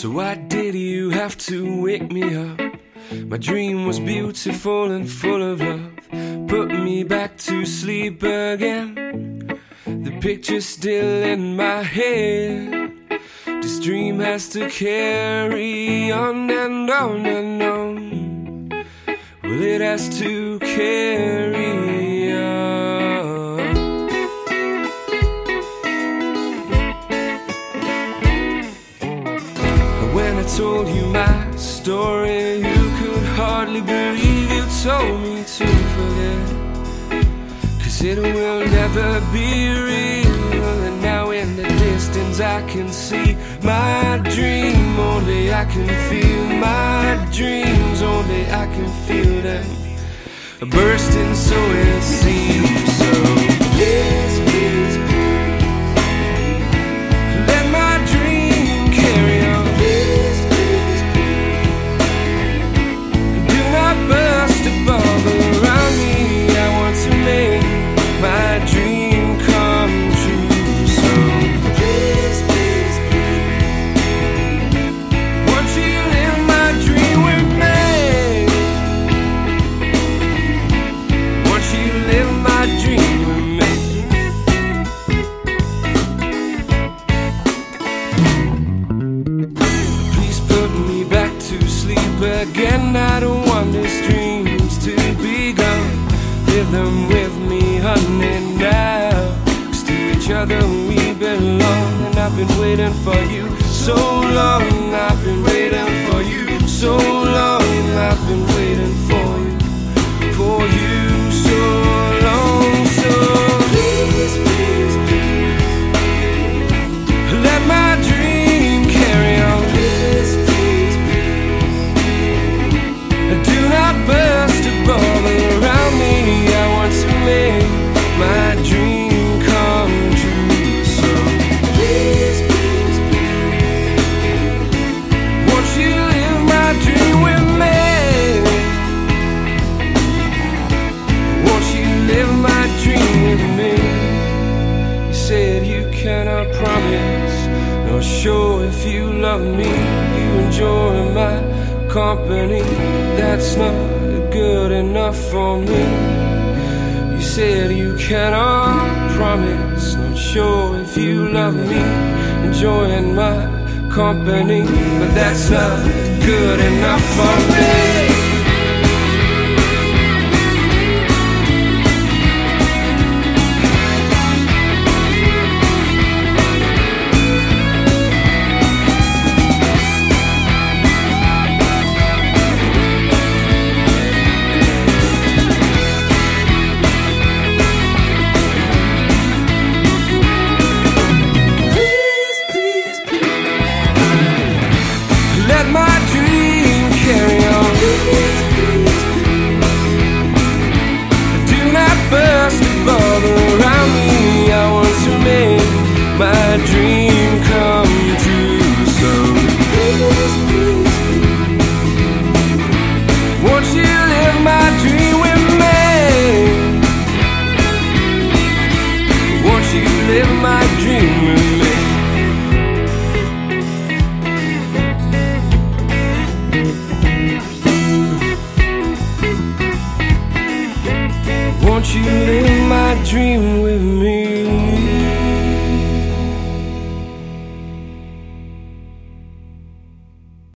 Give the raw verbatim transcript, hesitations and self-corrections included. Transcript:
So why did you have to wake me up? My dream was beautiful and full of love. Put me back to sleep again. The picture's still in my head. This dream has to carry on and on and on. Well, it has to carry on. When I told you my story, you could hardly believe you told me to forget. Cause it will never be real. And now in the distance I can see my dream. Only I can feel my dreams. Only I can feel them bursting, so it seems. So yes, please, please, let my dream carry on. Yes, please, please, do not burst a bubble around me. I want to make my dream come true. So yes, please, please, won't you live my dream with me? Won't you live my dream with me? Please put me back to sleep again. I don't want these dreams to be gone. Live them with me, honey, now. 'Cause to each other we belong. And I've been waiting for you so long. I've been waiting for you so long. I've been waiting for you, for you so long. So please, please, please, let my dream carry on. Please, please, please, do not burst a bubble around me. I want to make my dream come true. So please, please, please, won't you live my dream with me? Won't you live my dream with me? You said you cannot promise, nor show if you love me. You enjoy my company, that's not good enough for me. You said you cannot promise, not sure if you love me, enjoying my company, but that's not good enough for me. Let my dream carry on. Do not burst a bubble around me. I want to make my dream come true. So won't you live my dream with me? Won't you live my dream with me? Won't you live my dream